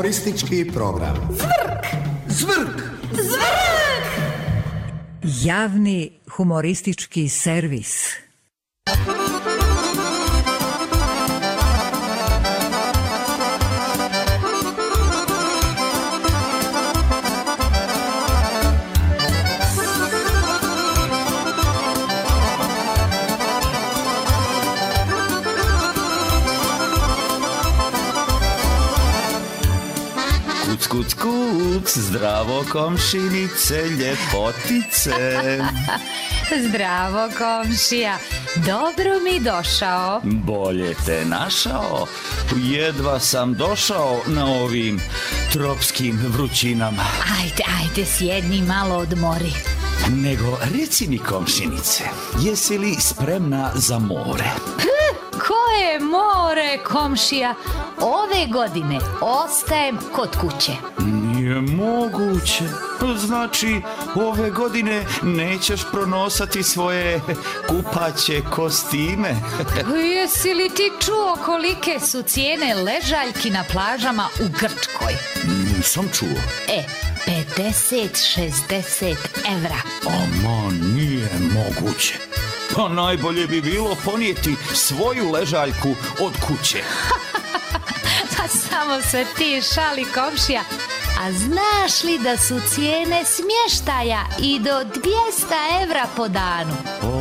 Humoristički program. Zvrk! Javni humoristički servis. Kuc, kuc, zdravo komšinice, ljepotice. Zdravo komšija, dobro mi došao. Bolje te našao, jedva sam došao na ovim tropskim vrućinama. Ajde, sjedni malo odmori. Nego reci mi komšinice, jesi li spremna za more? Koje more, komšija? Ove godine ostajem kod kuće. Nije moguće. Znači, ove godine nećeš pronosati svoje kupaće kostime? Jesi li ti čuo kolike su cijene ležaljki na plažama u Grčkoj? Nisam čuo. 50-60 evra. Ama nije moguće. Pa najbolje bi bilo ponijeti svoju ležaljku od kuće. Pa samo se ti šali, komšija. A znaš li da su cijene smještaja i do 200 evra po danu?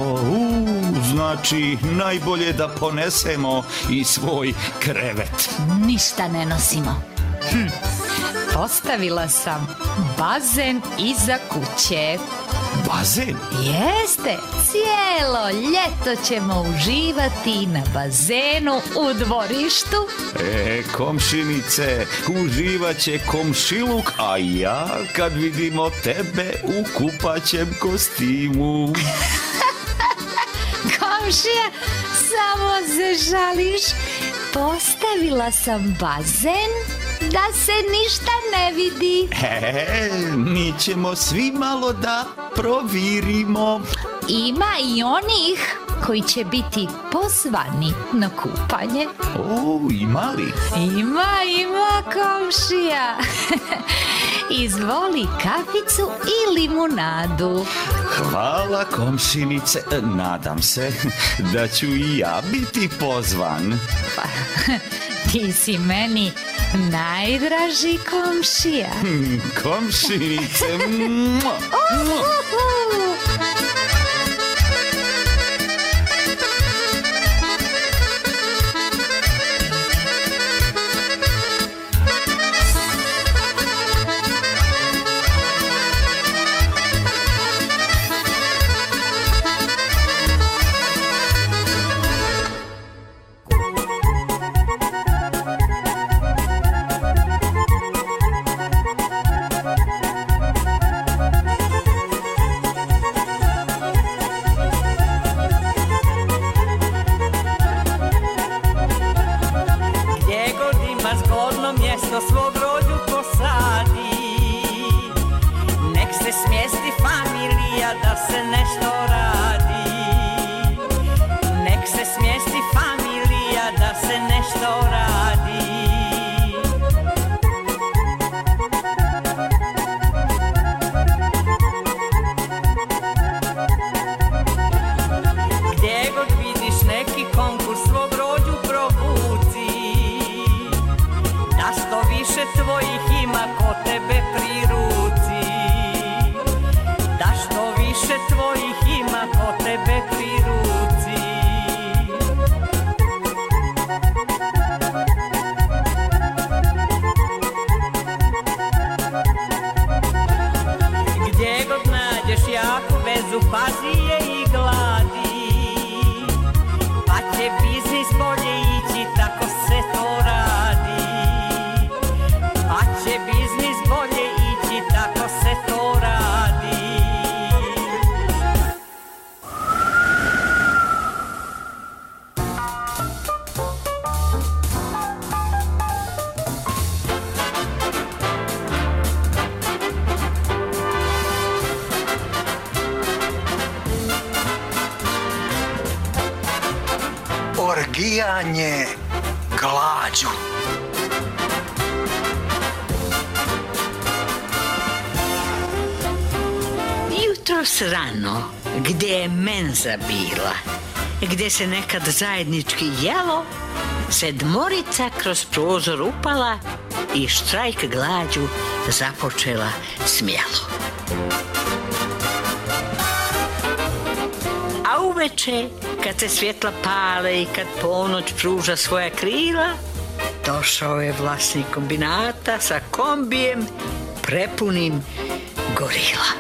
Znači najbolje da ponesemo i svoj krevet. Ništa ne nosimo. Postavila sam bazen iza kuće. Bazen? Jeste, cijelo ljeto ćemo uživati na bazenu u dvorištu. Komšinice, uživat će komšiluk, a ja kad vidimo tebe u kupaćem kostimu. Komšija, samo se žališ. Postavila sam bazen da se ništa ne vidi. Mi ćemo svi malo da provirimo. Ima i onih koji će biti pozvani na kupanje. Ima li? Ima, komšija. Izvoli kaficu i limunadu. Hvala, komšinice. Nadam se da ću i ja biti pozvan. Pa, ti si meni najdraži komšija. Komšinice. Svog rođu posadi, nek se smjesti familija da se nešto radi. Nek se smjesti familija da se nešto radi. Gdje god vidiš neki konkurs svog rođu provuci, da što više tvojih ima ko tebe pri ruci. Da što više tvojih ima ko tebe pri ruci. Gdje god nađeš jaku vezu, pazi je i gladi, pa će biznis bolje ići, tako se to radi. Pa će biznis bolje ići, tako se to radi. Orgijanje glađu. Jutros rano, gdje je menza bila, gdje se nekad zajednički jelo, sedmorica kroz prozor upala i štrajk glađu započela smjelo. A uveče, kad se svjetla pale i kad ponoć pruža svoja krila, došao je vlasnik kombinata sa kombijem prepunim gorila.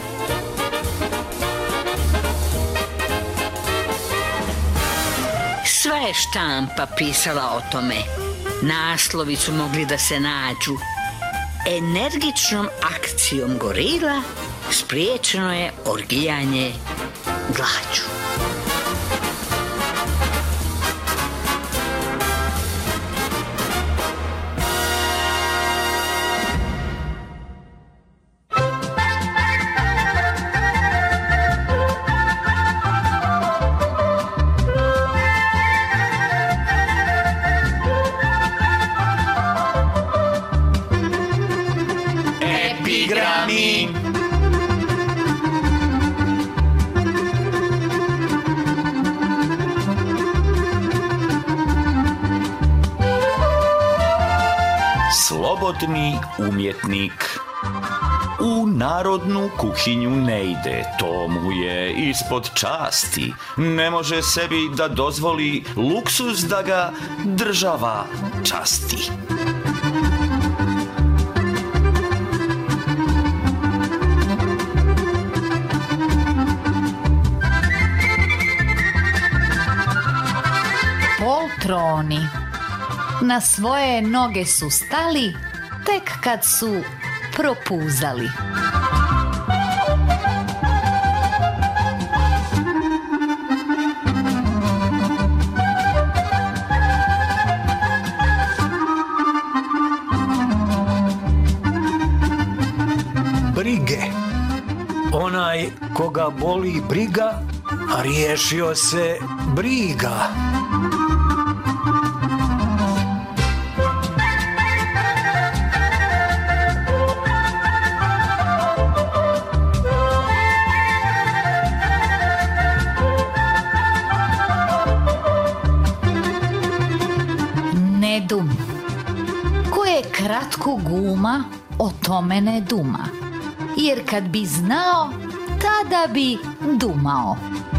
Sva je štampa pisala o tome. Naslovi su mogli da se nađu. Energičnom akcijom gorila spriječeno je orgijanje glađu. Slobodni umjetnik. U narodnu kuhinju ne ide, to mu je ispod časti. Ne može sebi da dozvoli luksuz da ga država časti. Poltroni na svoje noge su stali tek kad su propuzali. Brige. Onaj koga boli briga, a riješio se briga. Nedum. Ko je kratko guma, o tome ne duma. Jer kad bi znao, tada bi dumao.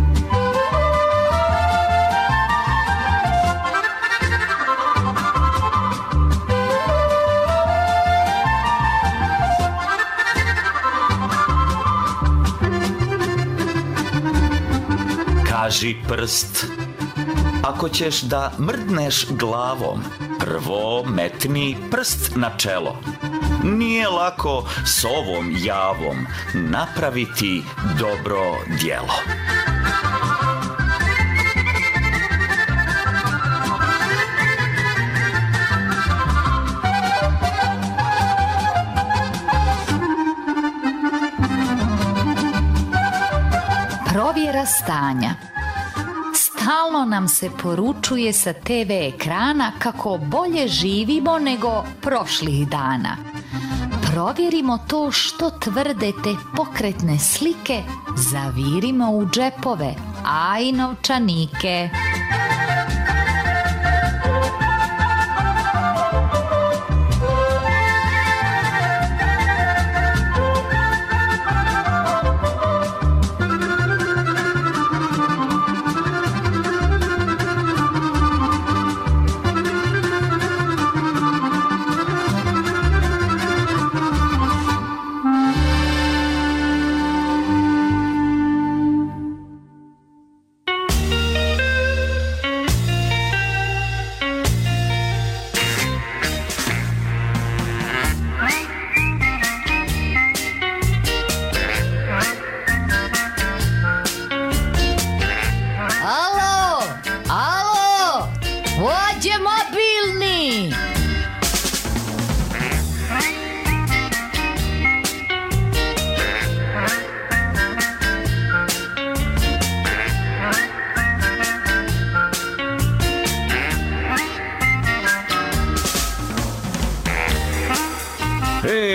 Kaži prst, ako ćeš da mrdneš glavom, prvo metni prst na čelo. Nije lako s ovom javom napraviti dobro djelo. Provjera stanja. Stalno nam se poručuje sa TV ekrana kako bolje živimo nego prošlih dana. Provjerimo to što tvrde te pokretne slike, zavirimo u džepove, a i novčanike.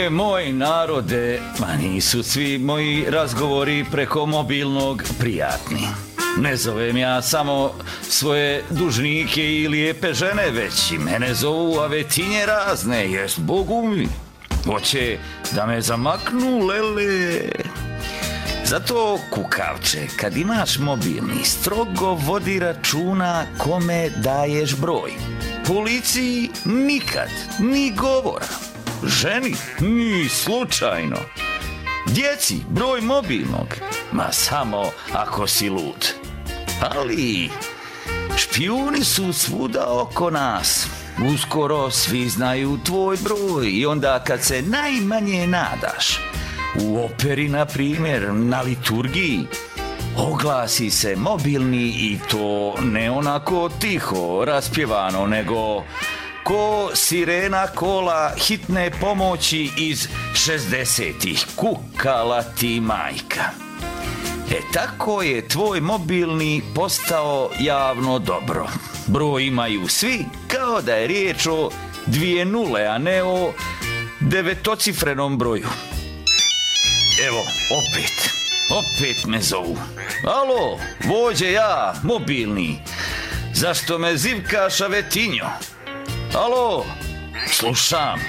Moj narode, ma nisu svi moji razgovori preko mobilnog prijatni. Ne zovem ja samo svoje dužnike i lijepe žene, već i mene zovu avetinje razne, jest Bogu mi. Hoće da me zamaknu, lele. Zato, kukavče, kad imaš mobilni, strogo vodi računa kome daješ broj. Policiji nikad, ni govora. Ženi ni slučajno. Djeci broj mobilnog, ma samo ako si lud. Ali špijuni su svuda oko nas. Uskoro svi znaju tvoj broj i onda kad se najmanje nadaš, u operi, na primjer, na liturgiji, oglasi se mobilni i to ne onako tiho, raspjevano, nego ko sirena kola hitne pomoći iz 60-ih, kukala ti majka. Tako je tvoj mobilni postao javno dobro. Broj imaju svi kao da je riječ o 2 nule, a ne o 9-cifrenom broju. Evo, opet me zovu. Alo, vođe ja, mobilni. Zašto me zivkaš, avetinjo? Alo, slušam.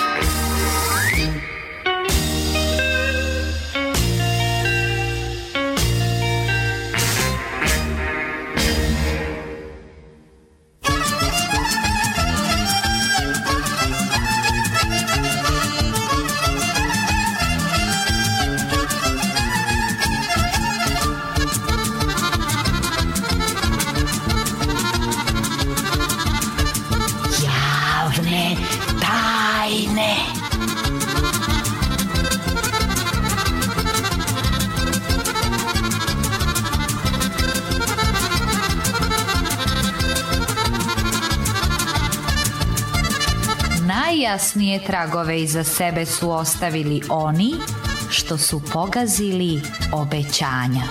Najjasnije tragove iza sebe su ostavili oni što su pogazili obećanja.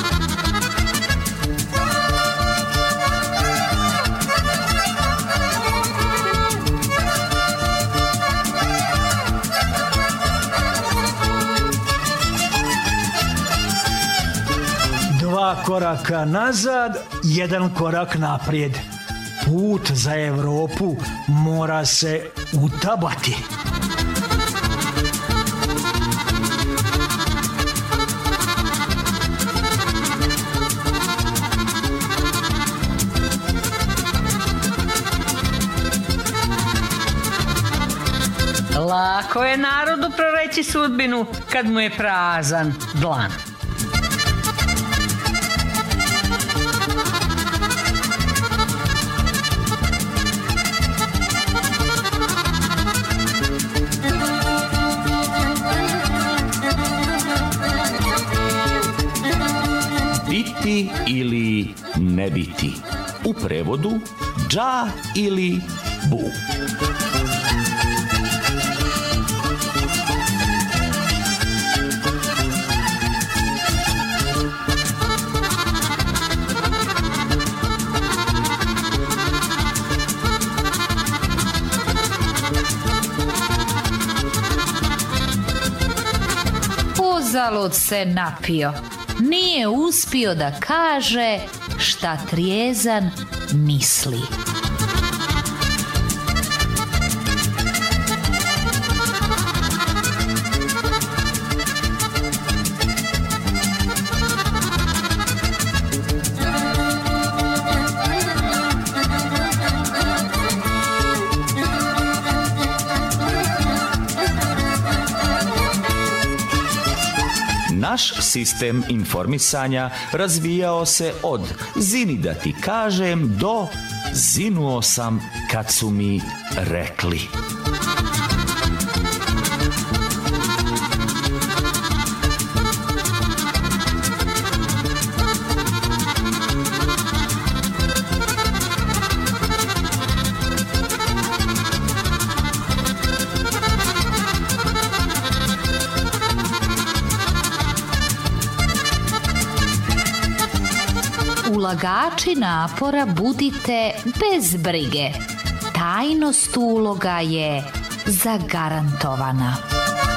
Dva koraka nazad, jedan korak naprijed. Put za Evropu mora se utabati. Lako je narodu proreći sudbinu kad mu je prazan dlan. Biti ili ne biti. U prevodu dža ili bu. Uzalud se napio. Nije uspio da kaže šta trijezan misli. Naš sistem informisanja razvijao se od zini da ti kažem do zinuo sam kad su mi rekli. Ulagači napora budite bez brige. Tajnost uloga je zagarantovana.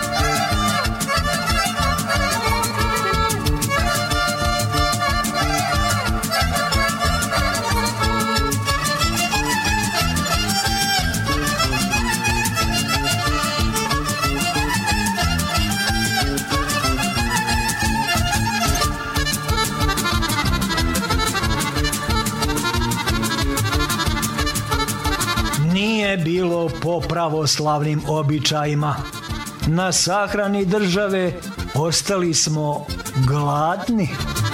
ne bilo po pravoslavnim običajima. Na sahrani države ostali smo gladni.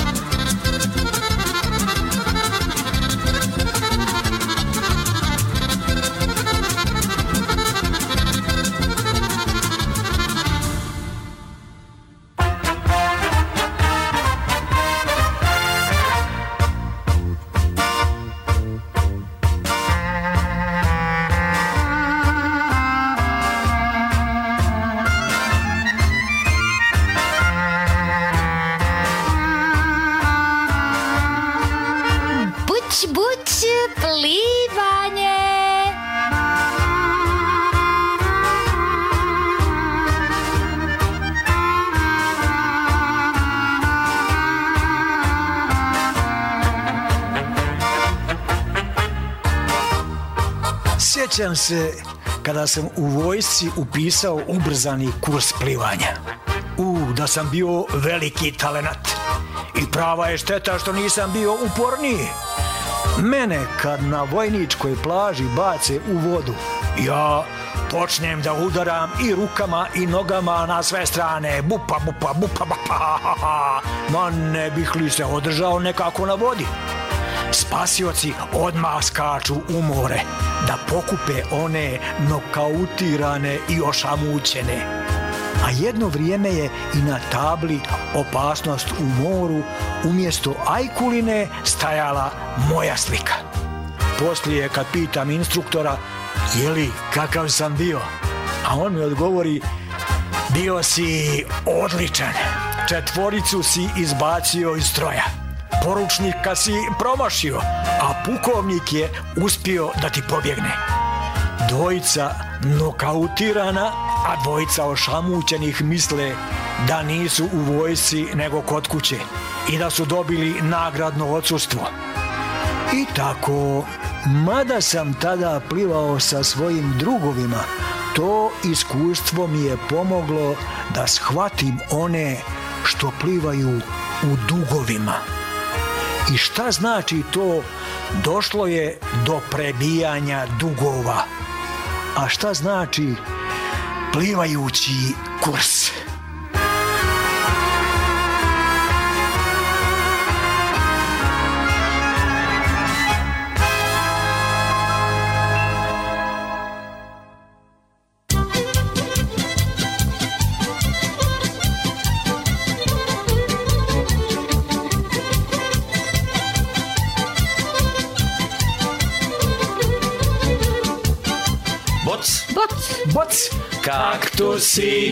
Buć, plivanje. Sjećam se kada sam u vojsci upisao ubrzani kurs plivanja. Da sam bio veliki talenat. I prava je šteta što nisam bio uporniji. Mene kad na vojničkoj plaži bace u vodu, ja počnem da udaram i rukama i nogama na sve strane. Bupa, bupa, bupa, bupa. Ma ne bih li se održao nekako na vodi. Spasioci odmah skaču u more da pokupe one nokautirane i ošamućene. A jedno vrijeme je i na tabli opasnost u moru umjesto ajkuline stajala moja slika. Poslije kad pitam instruktora jeli kakav sam bio, a on mi odgovori bio si odličan, 4 si izbacio iz stroja, poručnika si promašio, a pukovnik je uspio da ti pobjegne. 2 nokautirana, a 2 ošamućenih misle da nisu u vojsci nego kod kuće i da su dobili nagradno odsustvo. I tako, mada sam tada plivao sa svojim drugovima, to iskustvo mi je pomoglo da shvatim one što plivaju u dugovima. I šta znači to? Došlo je do prebijanja dugova. A šta znači plivajući kurs? Boc, kaktusi.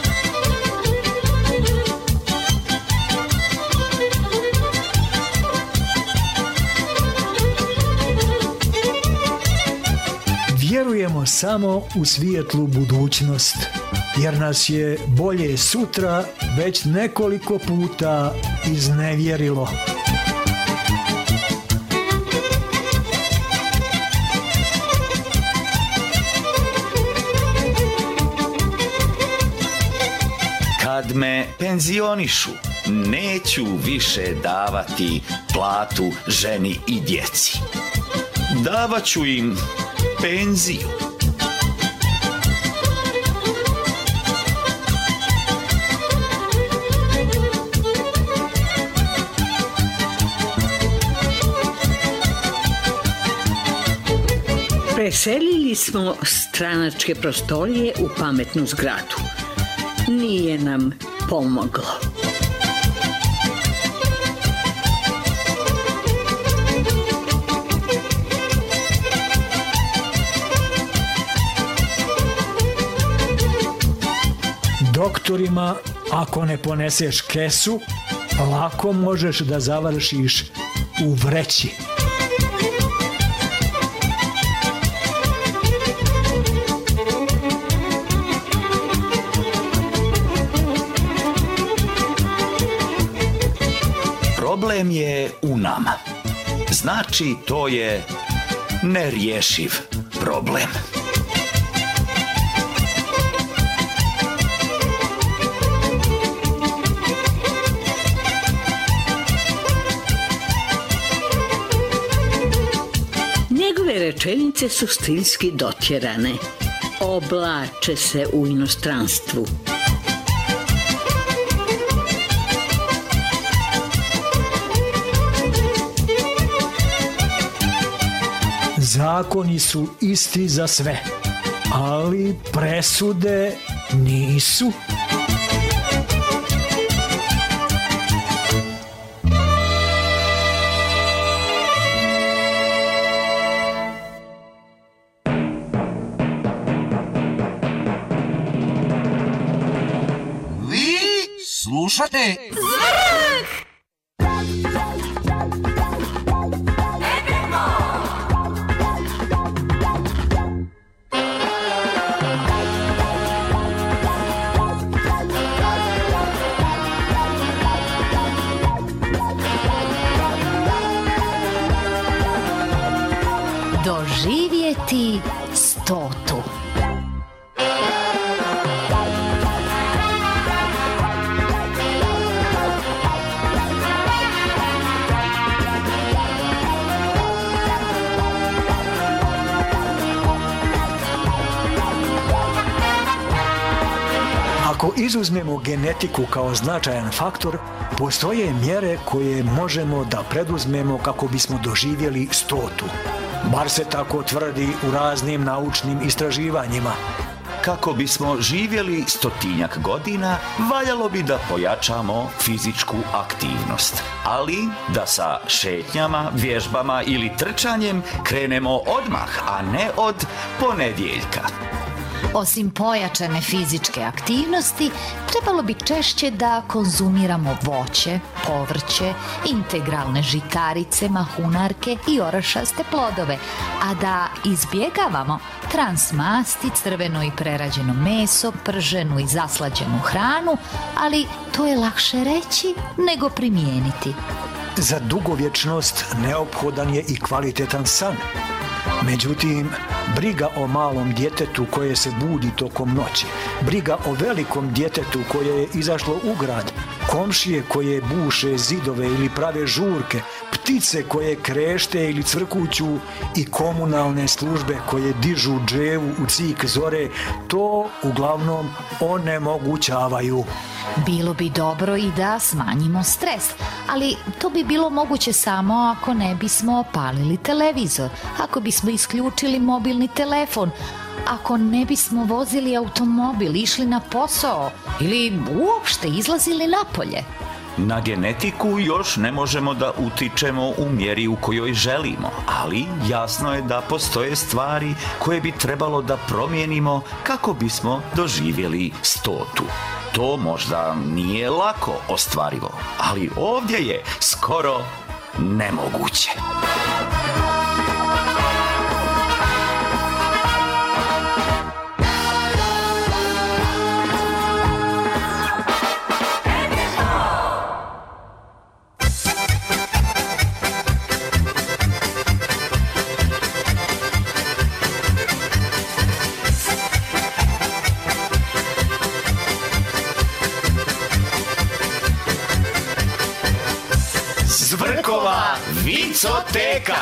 Vjerujemo samo u svijetlu budućnost, jer nas je bolje sutra već nekoliko puta iznevjerilo. Kad me penzionišu, neću više davati platu ženi i djeci. Davaću im penziju. Preselili smo stranačke prostorije u pametnu zgradu. Nije nam pomoglo. Doktorima, ako ne poneseš kesu, lako možeš da završiš u vreći. Problem je u nama. Znači, to je nerješiv problem. Njegove Ove rečenice su stilski dotjerane. Oblače se u inostranstvu. Zakoni su isti za sve, ali presude nisu. Vi slušate Doživjeti 100. Ako izuzmemo genetiku kao značajan faktor, postoje mjere koje možemo da preduzmemo kako bismo doživjeli 100. Bar se tako tvrdi u raznim naučnim istraživanjima. Kako bismo živjeli 100-tinjak godina, valjalo bi da pojačamo fizičku aktivnost. Ali da sa šetnjama, vježbama ili trčanjem krenemo odmah, a ne od ponedjeljka. Osim pojačane fizičke aktivnosti, trebalo bi češće da konzumiramo voće, povrće, integralne žitarice, mahunarke i orašaste plodove, a da izbjegavamo transmasti, crveno i prerađeno meso, prženu i zaslađenu hranu, ali to je lakše reći nego primijeniti. Za dugovječnost neophodan je i kvalitetan san. Međutim, briga o malom djetetu koje se budi tokom noći, briga o velikom djetetu koje je izašlo u grad, komšije koje buše zidove ili prave žurke, ptice koje krešte ili cvrkuću i komunalne službe koje dižu dževu u cik zore, to uglavnom onemogućavaju. Bilo bi dobro i da smanjimo stres, ali to bi bilo moguće samo ako ne bismo palili televizor, ako bismo isključili mobilni telefon, ako ne bismo vozili automobil, išli na posao ili uopšte izlazili napolje. Na genetiku još ne možemo da utičemo u mjeri u kojoj želimo, ali jasno je da postoje stvari koje bi trebalo da promijenimo kako bismo doživjeli 100. To možda nije lako ostvarivo, ali ovdje je skoro nemoguće. Zvrkova vicoteka.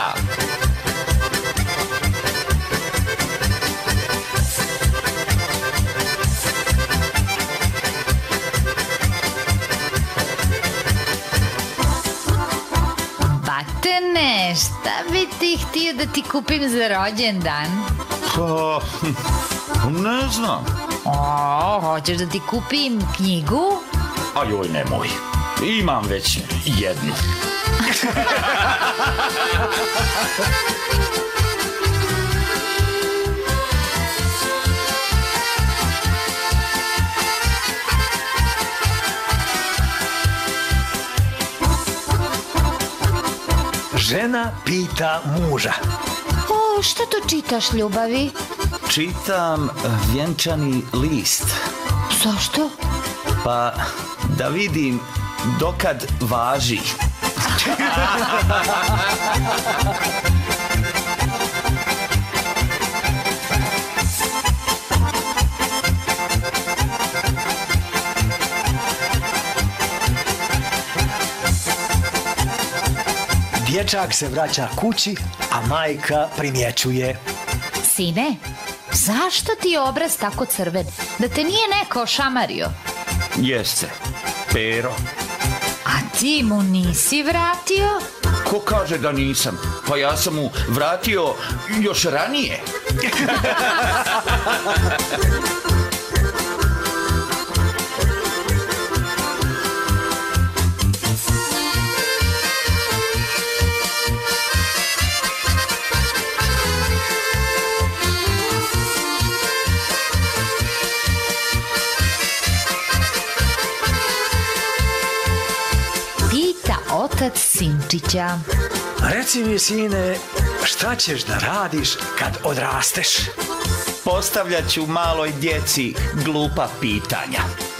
Batene, šta bi ti htio da ti kupim za rođendan? Pa, ne znam. Hoćeš da ti kupim knjigu? A joj, nemoj. Imam već jednu. Žena pita muža. Šta to čitaš, ljubavi? Čitam vjenčani list. Zašto? Pa, da vidim dokad važi. Dječak se vraća kući, a majka primjećuje. Sine, zašto ti je obraz tako crven? Da te nije neko ošamario? Jeste, Pero. A ti mu nisi vratio? Ko kaže da nisam? Pa ja sam mu vratio još ranije. Pita otac sinčića. Reci mi, sine, šta ćeš da radiš kad odrasteš? Postavljat ću maloj djeci glupa pitanja.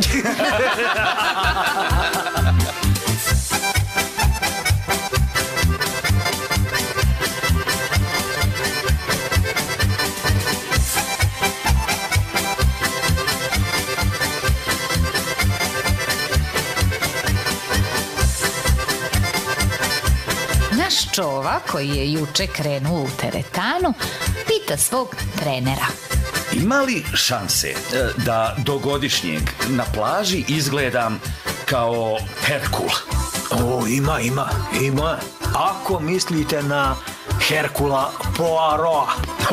Naš čova, koji je juče krenuo u teretanu, pita svog trenera. Ima li šanse da do godišnjeg na plaži izgledam kao Herkul? O, ima. Ako mislite na Herkula Poirota.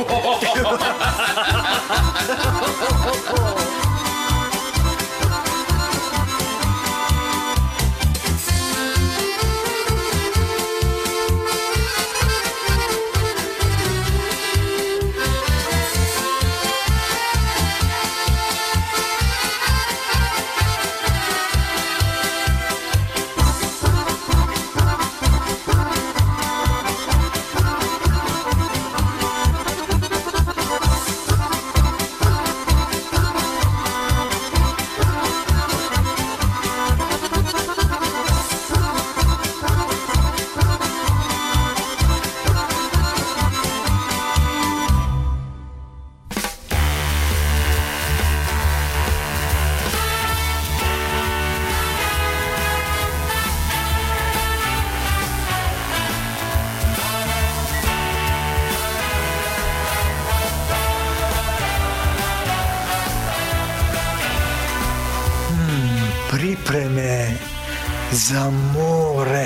Pripreme za more.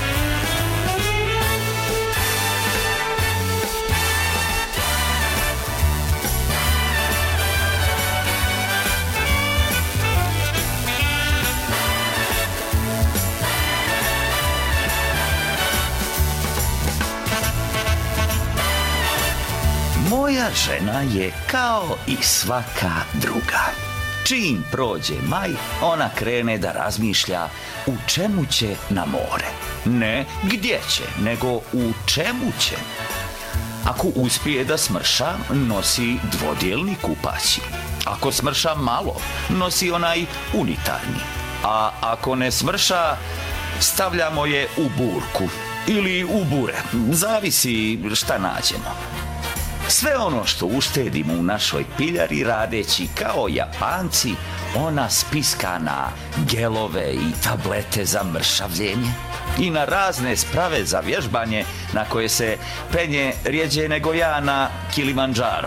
Moja žena je kao i svaka druga. Čim prođe maj, ona krene da razmišlja u čemu će na more. Ne gdje će, nego u čemu će. Ako uspije da smrša, nosi dvodjelni kupaći. Ako smrša malo, nosi onaj unitarni. A ako ne smrša, stavljamo je u burku ili u bure. Zavisi šta nađemo. Sve ono što uštedimo u našoj piljari radeći kao Japanci, ona spiska na gelove i tablete za mršavljenje i na razne sprave za vježbanje na koje se penje rjeđe nego ja na Kilimandžaro.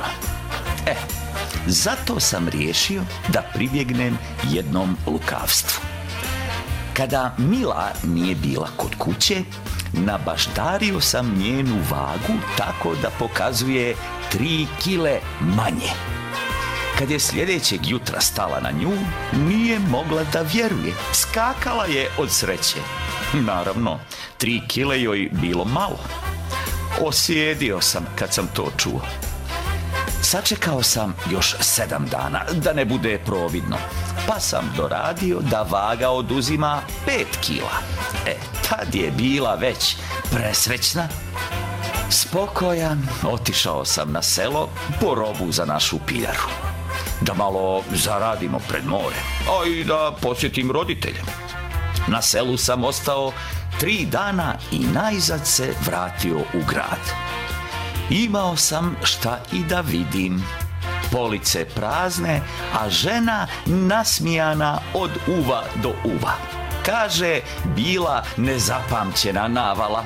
Zato sam riješio da pribjegnem jednom lukavstvu. Kada Mila nije bila kod kuće, nabaždario sam njenu vagu tako da pokazuje 3 kile manje. Kad je sljedećeg jutra stala na nju, nije mogla da vjeruje. Skakala je od sreće. Naravno, 3 kile joj bilo malo. Osjedio sam kad sam to čuo. Sačekao sam još 7 dana, da ne bude providno, pa sam doradio da vaga oduzima 5 kila. Tad je bila već presrećna. Spokojan, otišao sam na selo po robu za našu piljaru. Da malo zaradimo pred more, a i da posjetim roditelje. Na selu sam ostao 3 dana i najzad se vratio u grad. Imao sam šta i da vidim. Police prazne, a žena nasmijana od uva do uva. Kaže, bila nezapamćena navala.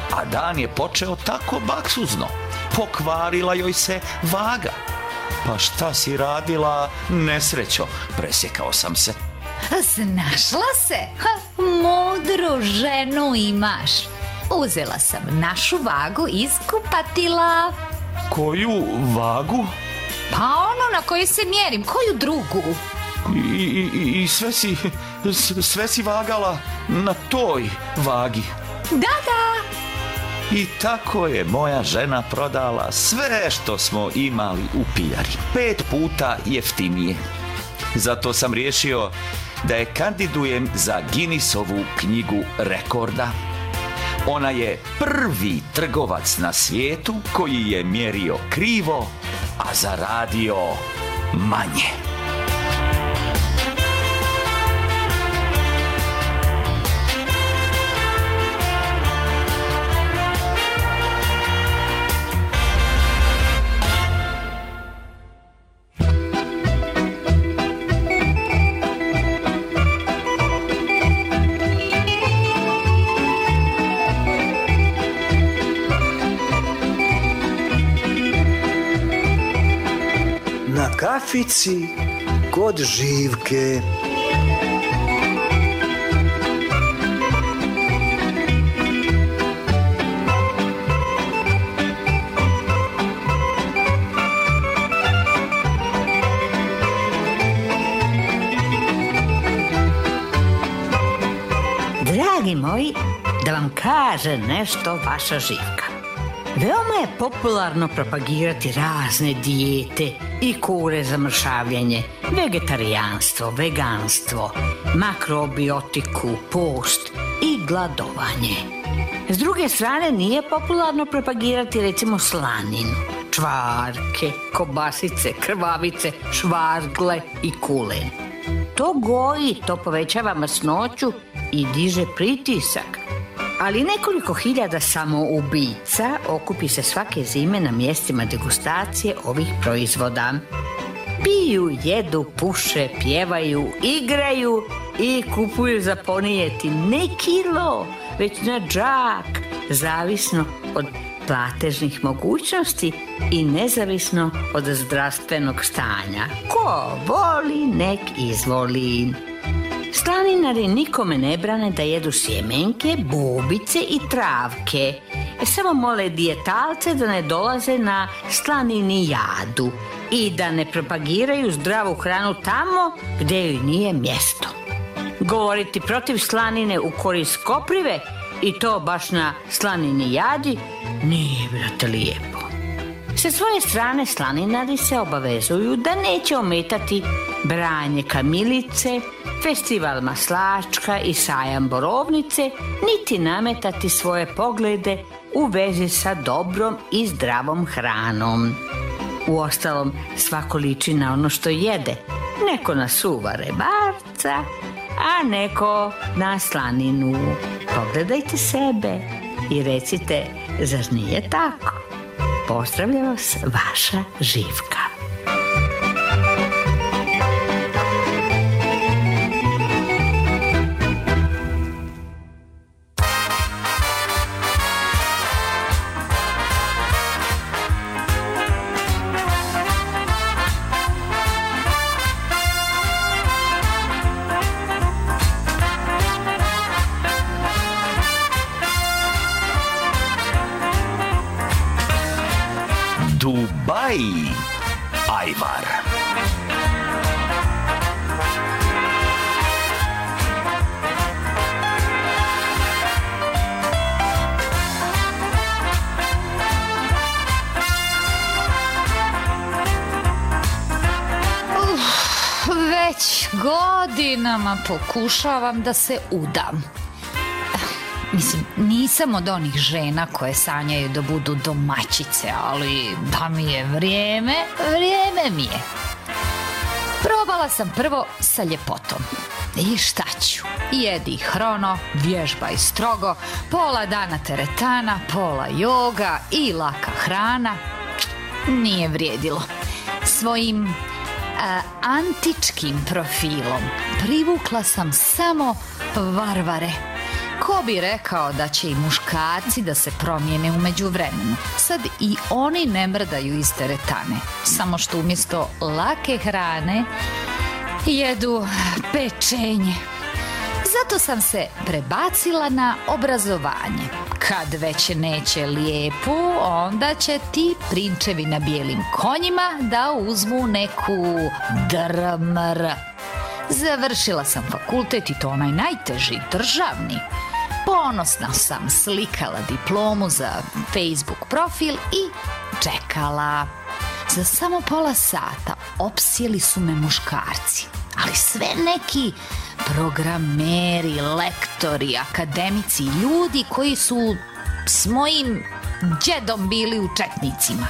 a dan je počeo tako baksuzno. Pokvarila joj se vaga. Pa šta si radila, nesrećo? Presjekao sam se. Snašla se? Mudru ženu imaš. Uzela sam našu vagu iz kupatila. Koju vagu? Pa ono na koju se mjerim, koju drugu? I sve si vagala na toj vagi. Da. I tako je moja žena prodala sve što smo imali u piljari. 5 puta jeftinije. Zato sam riješio da je kandidujem za Guinnessovu knjigu rekorda. Ona je prvi trgovac na svijetu koji je mjerio krivo, a zaradio manje. Na kafici kod Živke. Dragi moji, da vam kaže nešto vaša Živka. Veoma je popularno propagirati razne dijete i kure za mršavljenje, vegetarijanstvo, veganstvo, makrobiotiku, post i gladovanje. S druge strane, nije popularno propagirati recimo slaninu, čvarke, kobasice, krvavice, švargle i kulen. To goji, to povećava masnoću i diže pritisak. Ali nekoliko hiljada samoubica okupi se svake zime na mjestima degustacije ovih proizvoda. Piju, jedu, puše, pjevaju, igraju i kupuju za ponijeti ne kilo, već na džak, zavisno od platežnih mogućnosti i nezavisno od zdravstvenog stanja. Ko voli, nek izvoli. Slaninari nikome ne brane da jedu sjemenke, bubice i travke. Samo mole dijetalce da ne dolaze na slaninijadu i da ne propagiraju zdravu hranu tamo gdje joj nije mjesto. Govoriti protiv slanine u korist koprive i to baš na slaninijadi nije, brate, lijepo. Sa svoje strane slaninari se obavezuju da neće ometati branje kamilice, festival maslačka i sajam borovnice, niti nametati svoje poglede u vezi sa dobrom i zdravom hranom. Uostalom, svako liči na ono što jede. Neko na suva rebarca, a neko na slaninu. Pogledajte sebe i recite, zar nije tako? Pozdravlja vas vaša Živka. Dubaj, ajvar. Već godinama pokušavam da se udam. Mislim, nisam od onih žena koje sanjaju da budu domaćice, ali da mi je vrijeme mi je. Probala sam prvo sa ljepotom. I šta ću? Jedi hrono, vježbaj strogo, pola dana teretana, pola joga i laka hrana. Nije vrijedilo. Svojim antičkim profilom privukla sam samo varvare Ko bi rekao da će i muškarci da se promijene u međuvremenu? Sad i oni ne mrdaju iz teretane, samo što umjesto lake hrane jedu pečenje. Zato sam se prebacila na obrazovanje. Kad već neće lijepu, onda će ti prinčevi na bijelim konjima da uzmu neku drmr. Završila sam fakultet i to onaj najteži, državni. Ponosna sam slikala diplomu za Facebook profil i čekala. Za samo pola sata opsjeli su me muškarci, ali sve neki programeri, lektori, akademici, ljudi koji su s mojim djedom bili u četnicima.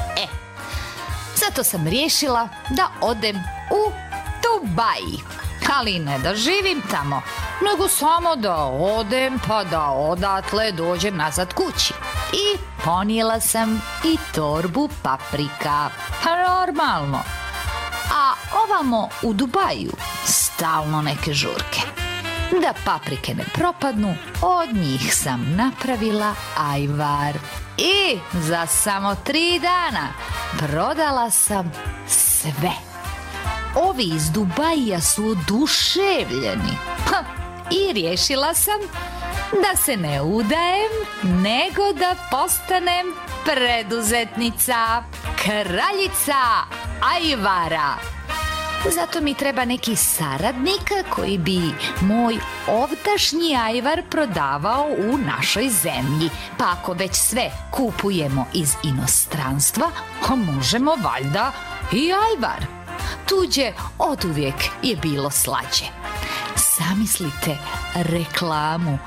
Zato sam riješila da odem u Dubai. Ali ne da živim tamo, nego samo da odem pa da odatle dođem nazad kući. I ponijela sam i torbu paprika. Pa normalno. A ovamo u Dubaju stalno neke žurke. Da paprike ne propadnu, od njih sam napravila ajvar. I za samo 3 dana prodala sam sve. Ovi iz Dubaija su oduševljeni. I riješila sam da se ne udajem, nego da postanem preduzetnica, kraljica ajvara. Zato mi treba neki saradnik koji bi moj ovdašnji ajvar prodavao u našoj zemlji. Pa ako već sve kupujemo iz inostranstva, možemo valjda i ajvar. Tuđe oduvijek je bilo slađe. Zamislite reklamu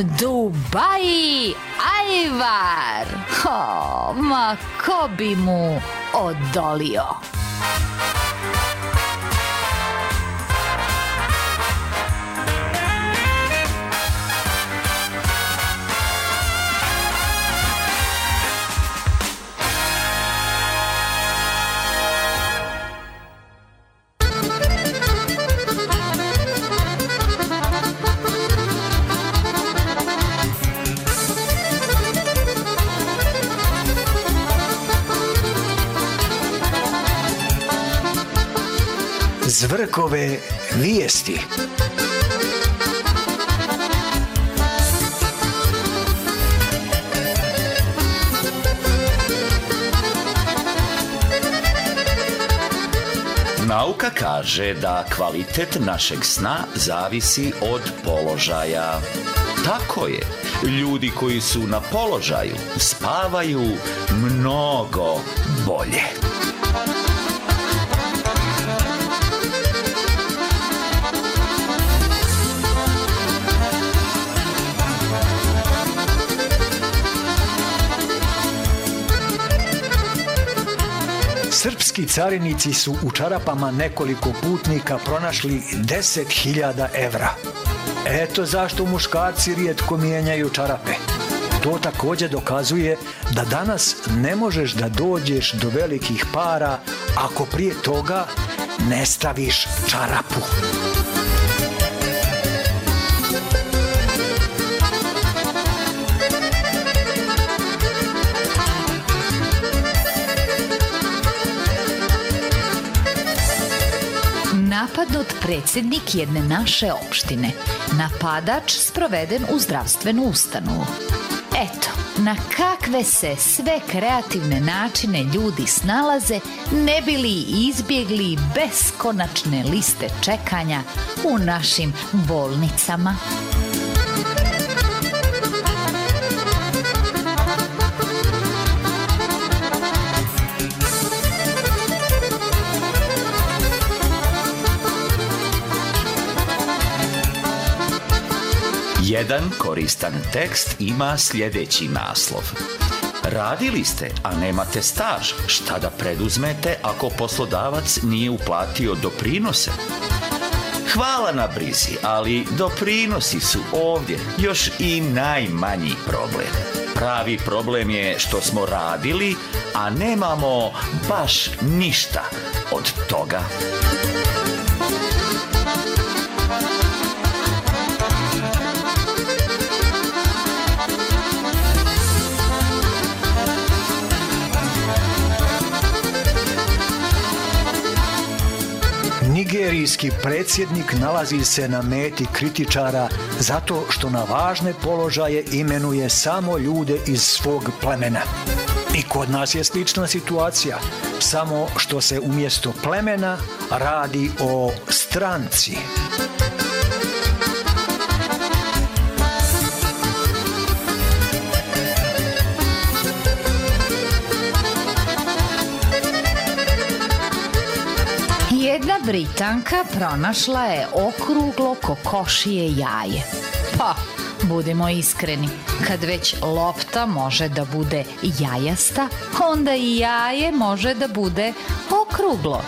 Dubai ajvar. Ma ko bi mu odolio? Zvrkove vijesti. Nauka kaže da kvalitet našeg sna zavisi od položaja. Tako je. Ljudi koji su na položaju spavaju mnogo bolje. Srpski carinici su u čarapama nekoliko putnika pronašli 10.000 evra. Eto zašto muškarci rijetko mijenjaju čarape. To također dokazuje da danas ne možeš da dođeš do velikih para ako prije toga ne staviš čarapu. Napadnut predsjednik jedne naše opštine. Napadač sproveden u zdravstvenu ustanovu. Eto, na kakve se sve kreativne načine ljudi snalaze ne bi li izbjegli beskonačne liste čekanja u našim bolnicama. Jedan koristan tekst ima sljedeći naslov. Radili ste, a nemate staž. Šta da preduzmete ako poslodavac nije uplatio doprinose? Hvala na brizi, ali doprinosi su ovdje još i najmanji problem. Pravi problem je što smo radili, a nemamo baš ništa od toga. Nigerijski predsjednik nalazi se na meti kritičara zato što na važne položaje imenuje samo ljude iz svog plemena. I kod nas je slična situacija, samo što se umjesto plemena radi o stranci. Jedna Britanka pronašla je okruglo kokošije jaje. Pa, budimo iskreni, kad već lopta može da bude jajasta, onda i jaje može da bude okruglo.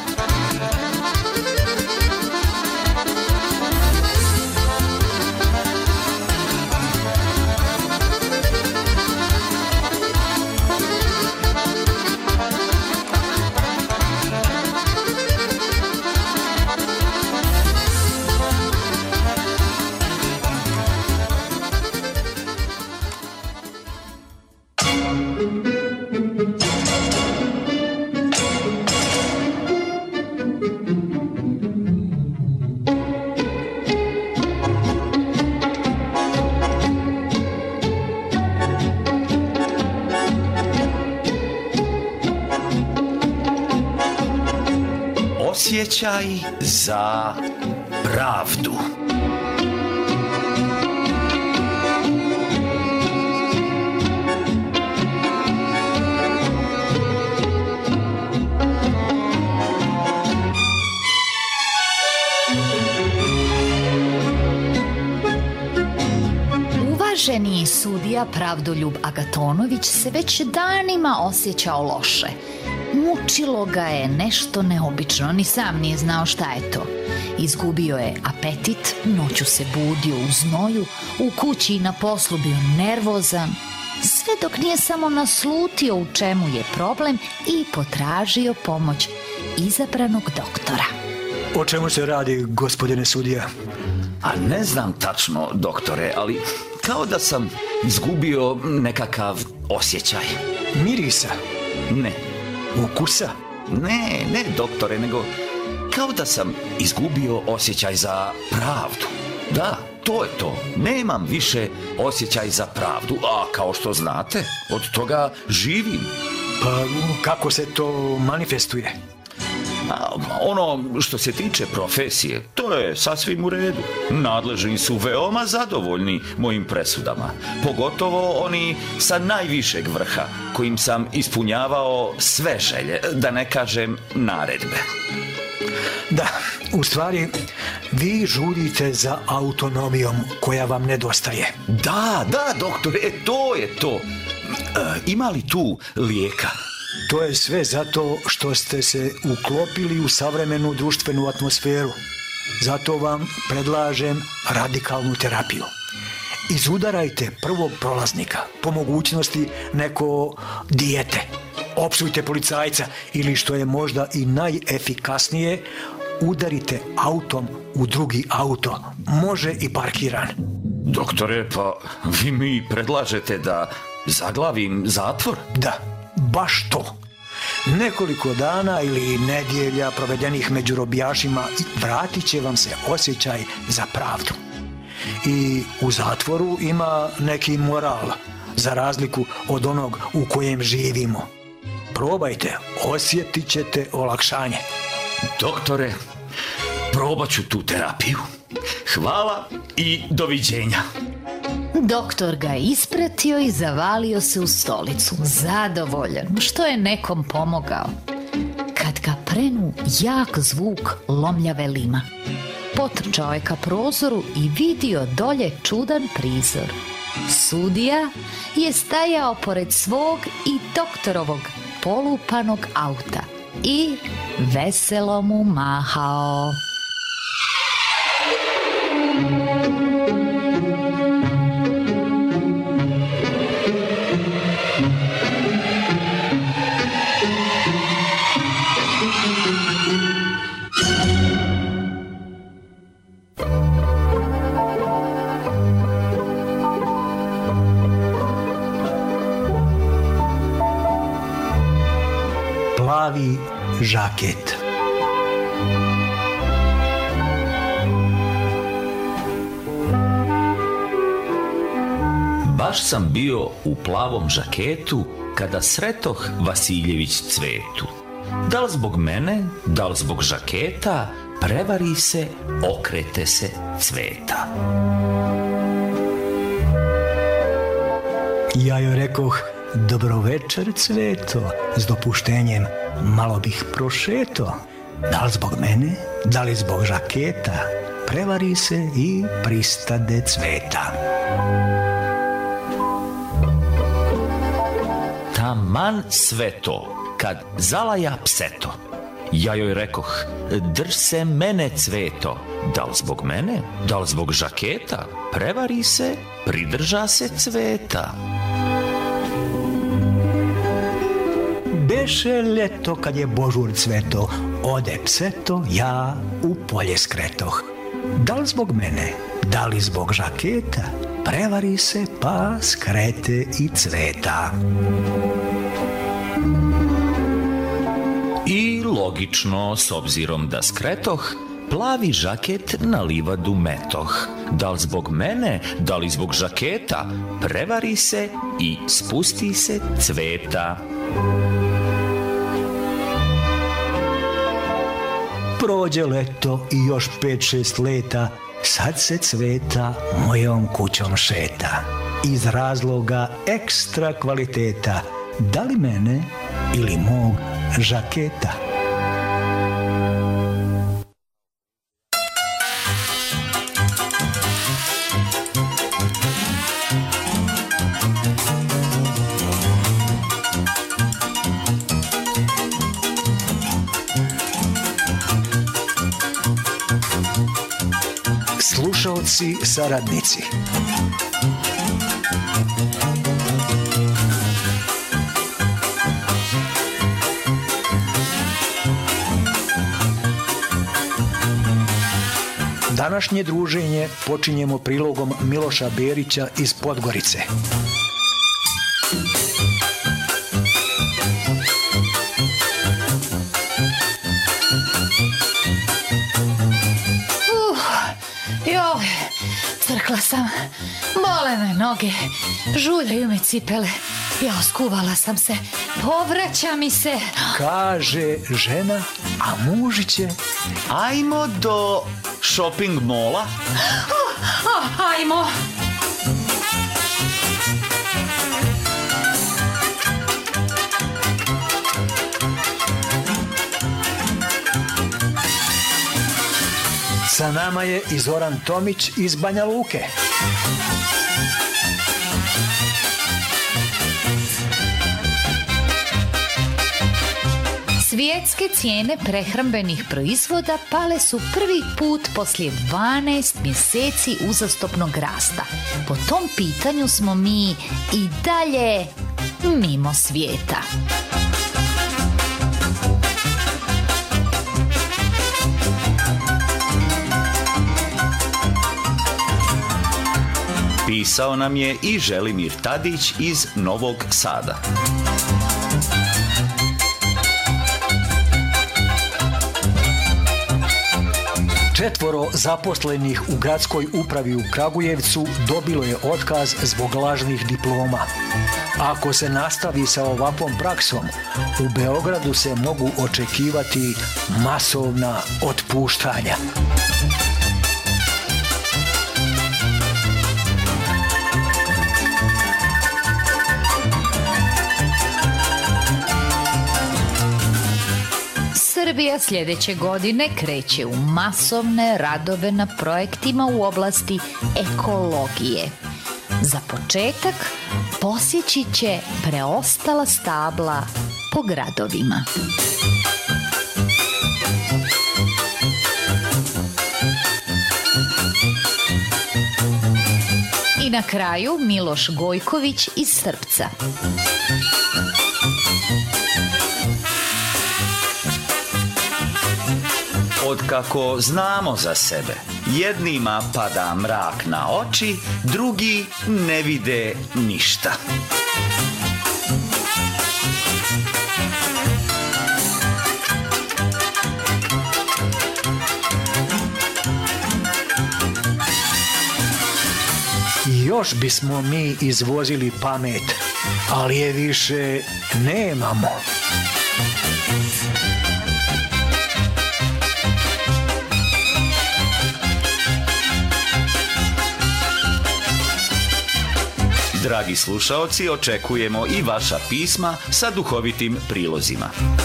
Osjećaj za pravdu. Uvaženi sudija Pravdoljub Agatonović se već danima osjećao loše. Mučilo ga je nešto neobično, ni sam nije znao šta je to. Izgubio je apetit, noću se budio u znoju, u kući i na poslu bio nervozan, sve dok nije samo naslutio u čemu je problem i potražio pomoć izabranog doktora. O čemu se radi, gospodine sudija? A ne znam tačno, doktore, ali kao da sam izgubio nekakav osjećaj. Mirisa? Ne. Ukusa? Ne, doktore, nego kao da sam izgubio osjećaj za pravdu. Da, to je to. Nemam više osjećaj za pravdu, a kao što znate, od toga živim. Pa kako se to manifestuje? Ono što se tiče profesije, to je sasvim u redu. Nadležni su veoma zadovoljni mojim presudama, pogotovo oni sa najvišeg vrha, kojim sam ispunjavao sve želje, da ne kažem naredbe. Da, u stvari, vi žudite za autonomijom koja vam nedostaje. Da, doktore, to je to. Ima li tu lijeka? To je sve zato što ste se uklopili u savremenu društvenu atmosferu. Zato vam predlažem radikalnu terapiju. Izudarajte prvog prolaznika, po mogućnosti neko dijete. Opsujte policajca ili, što je možda i najefikasnije, udarite autom u drugi auto. Može i parkiran. Doktore, pa vi mi predlažete da zaglavim zatvor? Da, baš to. Nekoliko dana ili nedjelja provedenih među robijašima vratit će vam se osjećaj za pravdu. I u zatvoru ima neki moral, za razliku od onog u kojem živimo. Probajte, osjetit ćete olakšanje. Doktore, probat ću tu terapiju. Hvala i doviđenja. Doktor ga je ispratio i zavalio se u stolicu, zadovoljan što je nekom pomogao. Kad ga prenu jak zvuk lomljave lima, potrčao je ka prozoru i vidio dolje čudan prizor. Sudija je stajao pored svog i doktorovog polupanog auta i veselo mu mahao. Plavi žaket. baš sam bio u plavom žaketu kada sretoh Vasiljević Cvetu. Da li zbog mene, da li zbog žaketa, prevari se, okrete se Cveta. Ja joj rekoh, dobro večer Cveto, s dopuštenjem malo bih prošeto. Da li zbog mene, da li zbog žaketa, prevari se i pristade Cveta. Taman sve to, kad zalaja pseto. Ja joj rekoh, drž se mene Cveto, da li zbog mene, da li zbog žaketa, prevari se, pridrža se Cveta. Beše ljeto kad je Božur Cveto, ode pseto, ja u polje skretoh. Da li zbog mene, da li zbog žaketa, prevari se pa skrete i Cveta. I logično, s obzirom da skretoh, plavi žaket na livadu metoh. Da li zbog mene, da li zbog žaketa, prevari se i spusti se Cveta. Prođe leto i još 5-6 leta, sad se Cveta mojom kućom šeta. Iz razloga ekstra kvaliteta, da li mene ili mog žaketa. Slušalci, saradnici. Današnje druženje počinjemo prilogom Miloša Berića iz Podgorice. Joj, crkla sam, bole me noge, žuljaju me cipele. Ja skuvala sam se, povraća mi se. Kaže žena, a mužiće? Ajmo do shopping mola. Ajmo. Sa nama je i Zoran Tomić iz Banja Luke. Svjetske cijene prehrambenih proizvoda pale su prvi put poslije 12 mjeseci uzastopnog rasta. Po tom pitanju smo mi i dalje mimo svijeta. Pisao nam je i Želimir Tadić iz Novog Sada. Četvoro zaposlenih u gradskoj upravi u Kragujevcu dobilo je otkaz zbog lažnih diploma. Ako se nastavi sa ovakvom praksom, u Beogradu se mogu očekivati masovna otpuštanja. Srbija sljedeće godine kreće u masovne radove na projektima u oblasti ekologije. Za početak posjeći će preostala stabla po gradovima. I na kraju Miloš Gojković iz Srpca. Otkako znamo za sebe, jednima pada mrak na oči, drugi ne vide ništa. I Još bismo mi izvozili pamet, ali je više nemamo. Dragi slušaoci, očekujemo i vaša pisma sa duhovitim prilozima.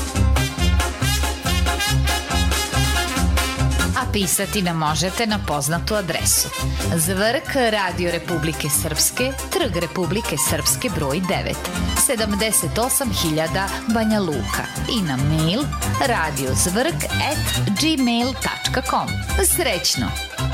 A pisati nam možete na poznatu adresu: Zvrk, Radio Republike Srpske, Trg Republike Srpske broj 9, 78.000 Banja Luka i na mail radiozvrk@gmail.com. Srećno!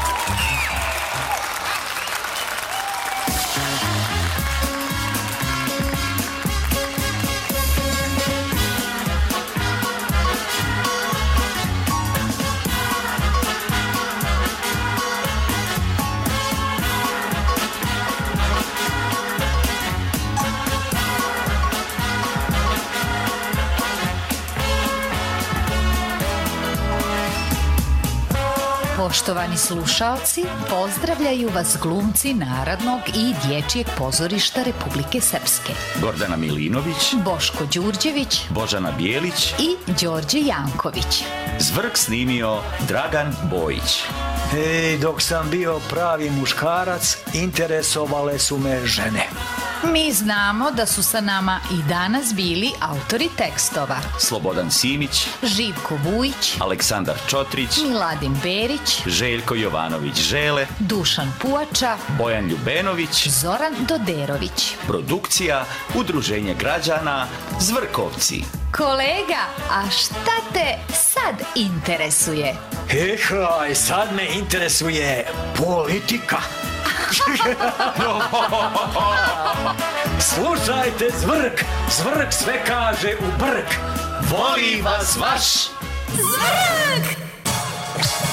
Poštovani slušaoci, pozdravljaju vas glumci Narodnog i Dječjeg pozorišta Republike Srpske. Gordana Milinović, Boško Đurđević Božana Bijelić i Đorđe Janković. Zvrk snimio Dragan Bojić. Dok sam bio pravi muškarac, interesovale su me žene. Mi znamo da su sa nama i danas bili autori tekstova: Slobodan Simić, Živko Vujić, Aleksandar Čotrić, Miladin Berić, Željko Jovanović Žele, Dušan Puača, Bojan Ljubenović, Zoran Doderović. produkcija Udruženje građana Zvrkovci. Kolega, a šta te sad interesuje? Sad me interesuje politika. Slušajte Zvrk, Zvrk sve kaže u brk. Voli vas vaš Zvrk!